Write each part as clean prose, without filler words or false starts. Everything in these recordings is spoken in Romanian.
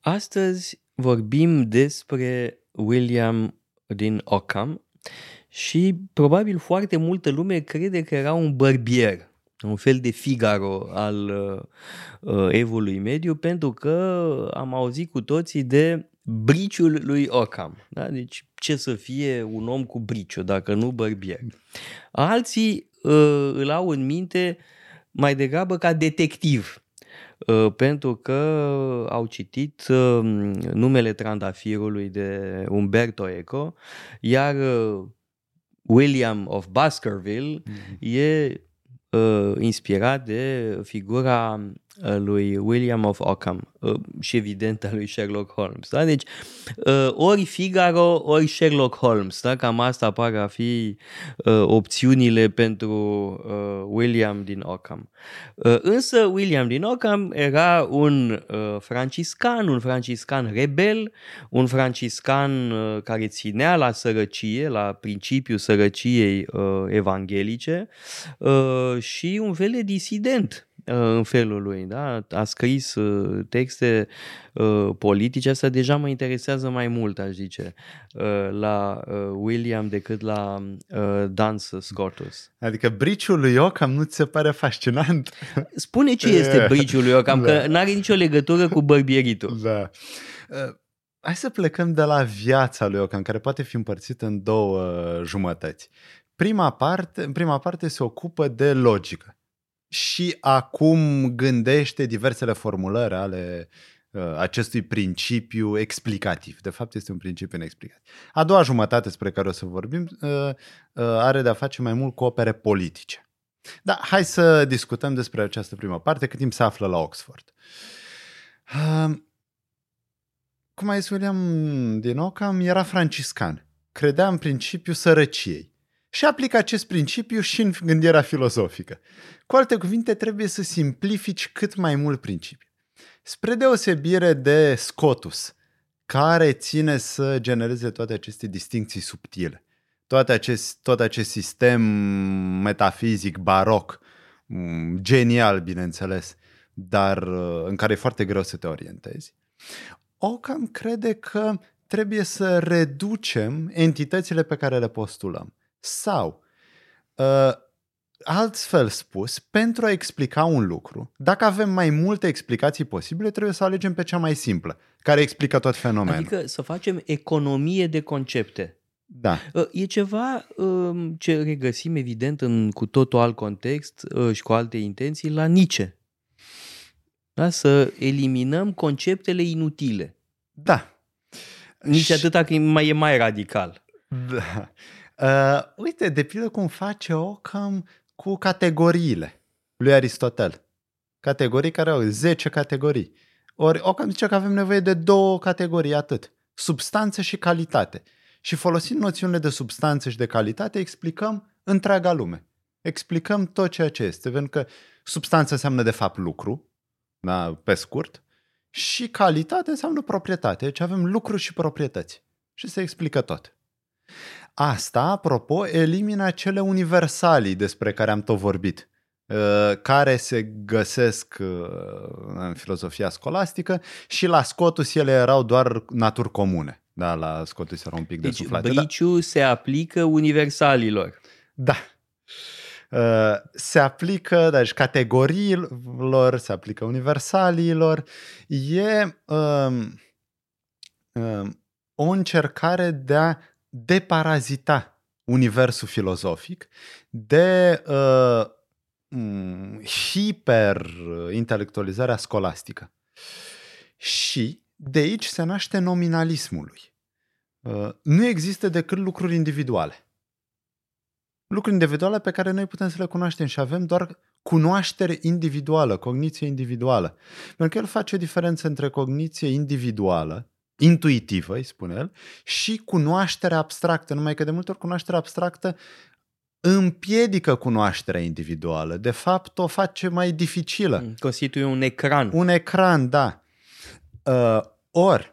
Astăzi vorbim despre William din Ockham și probabil foarte multă lume crede că era un bărbier, un fel de Figaro al Evului Mediu, pentru că am auzit cu toții de briciul lui Ockham. Da? Deci ce să fie un om cu briciu, dacă nu bărbier? Alții îl au în minte mai degrabă ca detectiv, pentru că au citit Numele Trandafirului de Umberto Eco, iar William of Baskerville e inspirat de figura lui William of Ockham și evident a lui Sherlock Holmes. Da? Deci ori Figaro, ori Sherlock Holmes. Da? Cam asta par a fi opțiunile pentru William din Ockham. Însă William din Ockham era un franciscan rebel, un franciscan care ținea la sărăcie, la principiul sărăciei evanghelice și un fel de disident în felul lui. Da? A scris texte politice, asta deja mă interesează mai mult, aș zice, la William decât la Duns Scotus. Adică briciul lui Ockham nu ți se pare fascinant? Spune ce este briciul lui Ockham, că n-are nicio legătură cu bărbieritul. Da. Hai să plecăm de la viața lui Ockham, care poate fi împărțită în două jumătăți. Prima parte se ocupă de logică și acum gândește diversele formulări ale acestui principiu explicativ. De fapt, este un principiu neexplicativ. A doua jumătate, despre care o să vorbim, are de-a face mai mult cu opere politice. Da, hai să discutăm despre această primă parte, cât timp se află la Oxford. Cum a zis William din Ockham, era franciscan. Credea în principiul sărăciei. Și aplică acest principiu și în gândirea filozofică. Cu alte cuvinte, trebuie să simplifici cât mai mult principiul. Spre deosebire de Scotus, care ține să genereze toate aceste distincții subtile, tot acest sistem metafizic baroc, genial, bineînțeles, dar în care e foarte greu să te orientezi, Ockham crede că trebuie să reducem entitățile pe care le postulăm. Sau, altfel spus, pentru a explica un lucru, dacă avem mai multe explicații posibile, trebuie să alegem pe cea mai simplă, care explică tot fenomenul. Adică să facem economie de concepte. Da. E ceva ce regăsim evident în cu totul alt context și cu alte intenții la Nietzsche. Da? Să eliminăm conceptele inutile. Da. Nici atâta că e mai radical. Da. Uite, de pildă cum face Ockham cu categoriile lui Aristotel. Categorii care au 10 categorii. Ori Ockham zice că avem nevoie de 2 categorii, atât. Substanță și calitate. Și folosind noțiunile de substanță și de calitate, explicăm întreaga lume. Explicăm tot ceea ce este. Pentru că substanță înseamnă de fapt lucru, da, pe scurt, și calitate înseamnă proprietate. Deci avem lucru și proprietăți. Și se explică tot. Asta, apropo, elimină acele universalii despre care am tot vorbit, care se găsesc în filozofia scolastică și la Scotus ele erau doar naturi comune. Da, la Scotus era un pic de suflate. Deci briciul se aplică universalilor. Da. Se aplică, deci categoriilor, se aplică universalilor. E o încercare de a deparazita universul filozofic de hiperintelectualizarea scolastică. Și de aici se naște nominalismul lui. Nu există decât lucruri individuale. Lucruri individuale pe care noi putem să le cunoaștem și avem doar cunoaștere individuală, cogniție individuală. Pentru că el face o diferență între cogniție individuală, intuitivă, îi spune el, și cunoașterea abstractă, numai că de multe ori cunoașterea abstractă împiedică cunoașterea individuală. De fapt, o face mai dificilă. Constituie un ecran. Un ecran, da. Ori,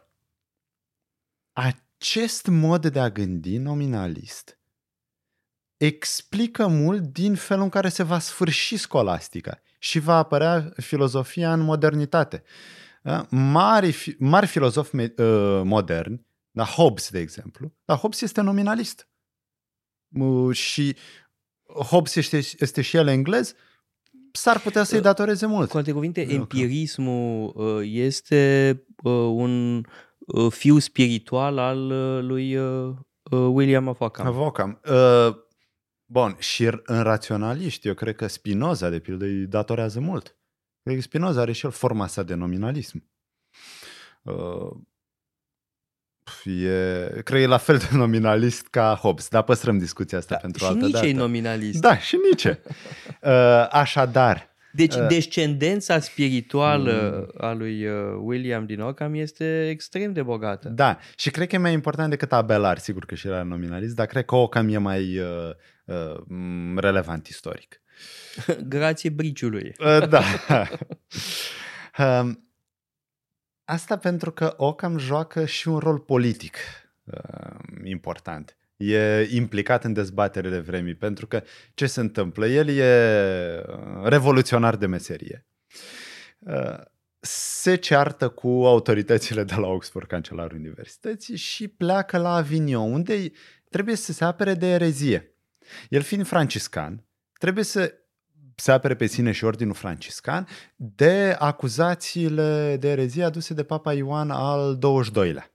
acest mod de a gândi nominalist explică mult din felul în care se va sfârși scolastica și va apărea filozofia în modernitate. Da? Mari filozofi moderni, da, Hobbes, de exemplu, dar Hobbes este nominalist. Și Hobbes este și el englez, s-ar putea să-i datoreze mult. Cu alte cuvinte, empirismul este un fiu spiritual al lui William of Ockham. Bun, și în raționaliști, eu cred că Spinoza, de pildă, îi datorează mult. Cred că Spinoza are și el forma asta de nominalism. Cred că e la fel de nominalist ca Hobbes, dar păstrăm discuția asta pentru altă dată. Și Nietzsche e nominalist. Da, și Nietzsche. Așadar... Deci descendența spirituală a lui William din Ockham este extrem de bogată. Da, și cred că e mai important decât Abelard, sigur că și era nominalist, dar cred că Ockham e mai relevant istoric. Grație briciului. Da. Asta pentru că Ockham joacă și un rol politic important. E implicat în dezbaterile vremii, pentru că ce se întâmplă? El e revoluționar de meserie. Se ceartă cu autoritățile de la Oxford, cancelarul universității, și pleacă la Avignon, unde trebuie să se apere de erezie. El fiind franciscan, trebuie să se apere pe sine și ordinul franciscan de acuzațiile de erezie aduse de Papa Ioan al XXII-lea.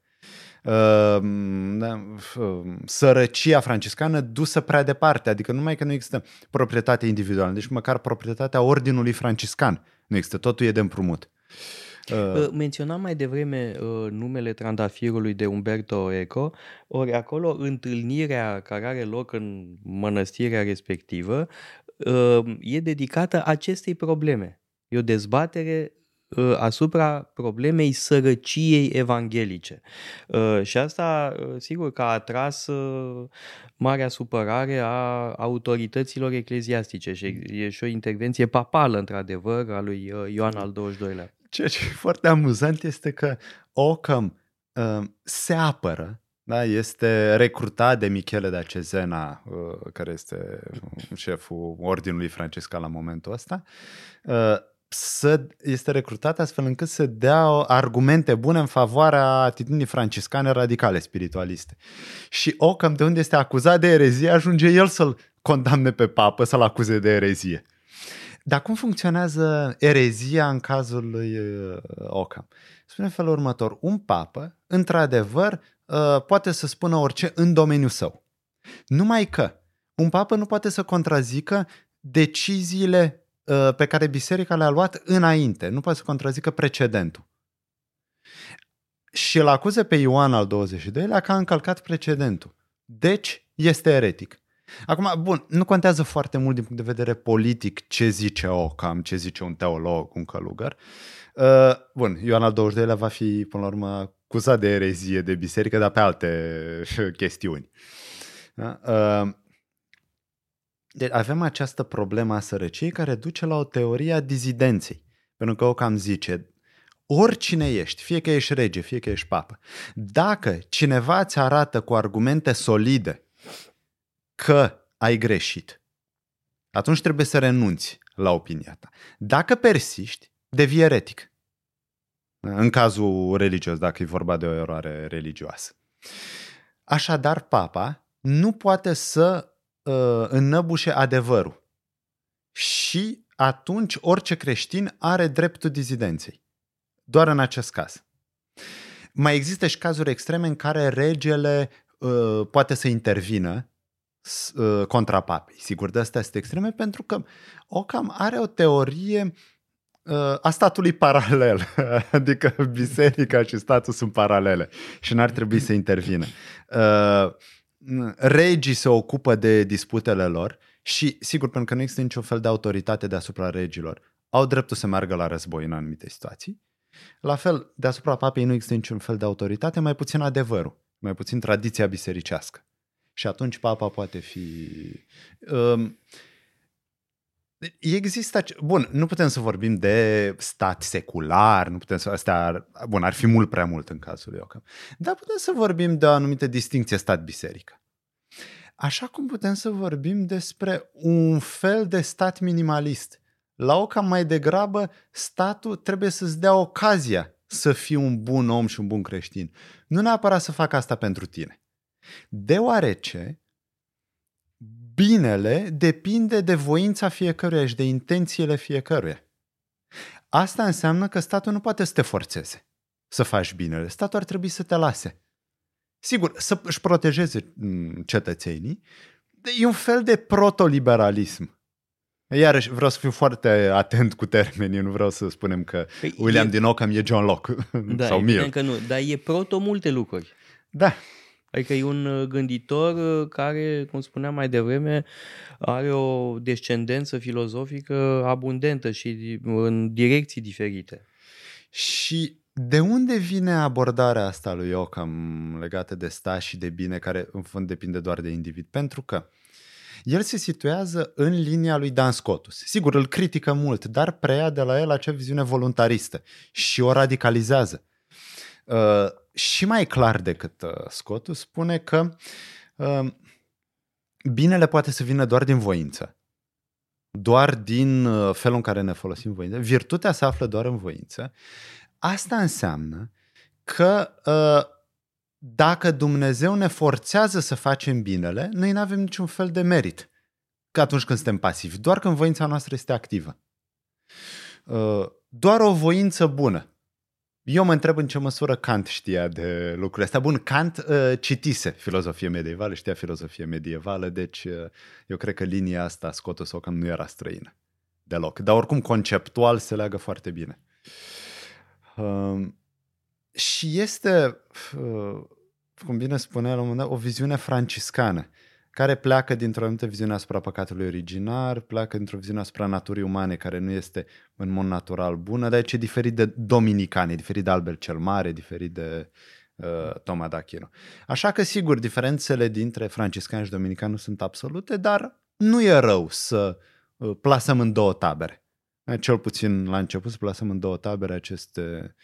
Sărăcia franciscană dusă prea departe, adică numai că nu există proprietate individuală, deci măcar proprietatea ordinului franciscan nu există, totul e de împrumut. Menționam mai devreme numele trandafirului de Umberto Eco, ori acolo întâlnirea care are loc în mănăstirea respectivă e dedicată acestei probleme. E o dezbatere asupra problemei sărăciei evanghelice. Și asta, sigur, că a atras marea supărare a autorităților ecleziastice și e și o intervenție papală, într-adevăr, a lui Ioan al XXII-lea. Ceea ce e foarte amuzant este că Ockham se apără, da? Este recrutat de Michele da Cesena, care este șeful ordinului franciscan la momentul ăsta, este recrutat astfel încât să dea argumente bune în favoarea atitudinii franciscane radicale, spiritualiste. Și Ockham, de unde este acuzat de erezie, ajunge el să-l condamne pe papă, să-l acuze de erezie. Dar cum funcționează erezia în cazul lui Ockham? Spune în felul următor: un papă, într-adevăr, poate să spună orice în domeniul său. Numai că un papă nu poate să contrazică deciziile pe care biserica le-a luat înainte, nu poate să contrazică precedentul. Și îl acuză pe Ioan al XXII-lea că a încălcat precedentul. Deci este eretic. Acum, bun, nu contează foarte mult din punct de vedere politic ce zice Ockham, ce zice un teolog, un călugăr. Bun, Ioan al XXII-lea va fi, până la urmă, acuzat de erezie de biserică, dar pe alte chestiuni. Da? Deci avem această problemă a sărăciei care duce la o teorie a dizidenței. Pentru că Ockham zice: oricine ești, fie că ești rege, fie că ești papă, dacă cineva ți arată cu argumente solide că ai greșit, atunci trebuie să renunți la opinia ta. Dacă persiști, devii eretic. În cazul religios, dacă e vorba de o eroare religioasă. Așadar, papa nu poate să înnăbușe adevărul. Și atunci orice creștin are dreptul dizidenței. Doar în acest caz. Mai există și cazuri extreme în care regele poate să intervină contra papei. Sigur, de astea sunt extreme pentru că Ockham are o teorie a statului paralel. Adică biserica și statul sunt paralele și n-ar trebui să intervină. Regii se ocupă de disputele lor și, sigur, pentru că nu există niciun fel de autoritate deasupra regilor, au dreptul să meargă la război în anumite situații. La fel, deasupra papei nu există niciun fel de autoritate, mai puțin adevărul, mai puțin tradiția bisericească. Și atunci papa poate fi... Există... Bun, nu putem să vorbim de stat secular, nu putem să... Astea, bun, ar fi mult prea mult în cazul lui Ockham. Dar putem să vorbim de o anumită distincție stat-biserică. Așa cum putem să vorbim despre un fel de stat minimalist. La Ockham mai degrabă statul trebuie să-ți dea ocazia să fii un bun om și un bun creștin. Nu neapărat să facă asta pentru tine. Deoarece binele depinde de voința fiecăruia și de intențiile fiecăruia. Asta înseamnă că statul nu poate să te forțeze să faci binele. Statul ar trebui să te lase. Sigur, să își protejeze cetățenii. E un fel de protoliberalism. Iarăși vreau să fiu foarte atent cu termenii, nu vreau să spunem că William din Ockham e John Locke sau Mill. Că nu, dar e proto multe lucruri. Da. Adică e un gânditor care, cum spuneam mai devreme, are o descendență filozofică abundentă și în direcții diferite. Și de unde vine abordarea asta lui Ockham legată de stat și de bine, care în fond depinde doar de individ? Pentru că el se situează în linia lui Dan Scotus. Sigur, îl critică mult, dar preia de la el acea viziune voluntaristă și o radicalizează. Și mai clar decât Scotus spune că binele poate să vină doar din voință. Doar din felul în care ne folosim voința. Virtutea se află doar în voință. Asta înseamnă că dacă Dumnezeu ne forțează să facem binele, noi nu avem niciun fel de merit că atunci când suntem pasivi, doar când voința noastră este activă. Doar o voință bună. Eu mă întreb în ce măsură Kant știa de lucrurile astea. Bun, Kant citise filozofie medievală, știa filozofie medievală, deci eu cred că linia asta, Scotus Ockham, nu era străină deloc. Dar oricum conceptual se leagă foarte bine. Și este, cum bine spunea la un moment dat, o viziune franciscană, care pleacă dintr-o anumită viziune asupra păcatului originar, pleacă dintr-o viziune asupra naturii umane, care nu este în mod natural bună, dar e diferit de dominicani, diferit de Albert cel Mare, diferit de Toma d'Aquino. Așa că, sigur, diferențele dintre franciscani și dominicani nu sunt absolute, dar nu e rău să plasăm în două tabere. Cel puțin la început să plasăm în două tabere aceste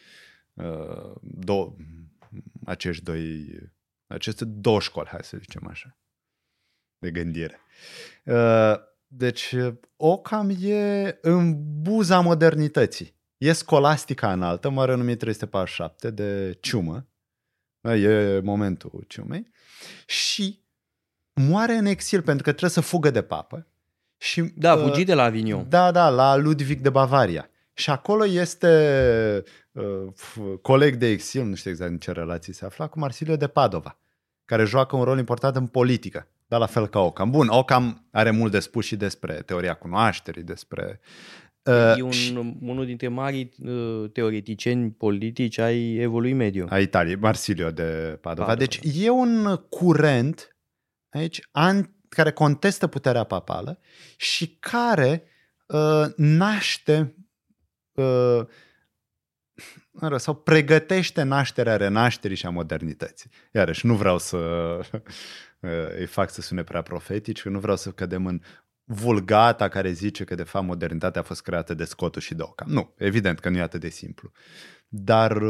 două școli, hai să zicem așa, de gândire. Deci Ockham e în buza modernității. E Scolastica înaltă, moare în 1347 de ciumă, e momentul ciumei, și moare în exil pentru că trebuie să fugă de papă. Și, fugit de la Avignon. Da, la Ludwig de Bavaria. Și acolo este coleg de exil, nu știu exact în ce relații se afla, cu Marsilio de Padova, care joacă un rol important în politică, dar la fel ca Ockham. Bun, Ockham are mult de spus și despre teoria cunoașterii, despre... E unul dintre marii teoreticieni politici ai Evului Mediu. A Italiei, Marsilio de Padova. Deci e un curent aici care contestă puterea papală și care naște sau pregătește nașterea renașterii și a modernității. Iarăși, nu vreau să îi fac să sune prea profetici, nu vreau să cădem în vulgata care zice că de fapt modernitatea a fost creată de Scotus și de Ockham. Nu, evident că nu e atât de simplu. Dar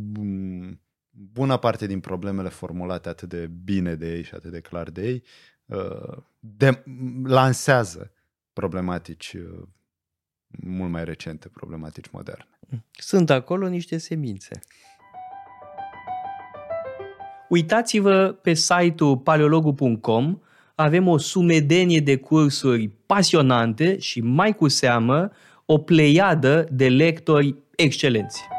bună parte din problemele formulate atât de bine de ei și atât de clar de ei lansează problematici mult mai recente, problematici moderne. Sunt acolo niște semințe. Uitați-vă pe site-ul paleologu.com, avem o sumedenie de cursuri pasionante și mai cu seamă o pleiadă de lectori excelenți.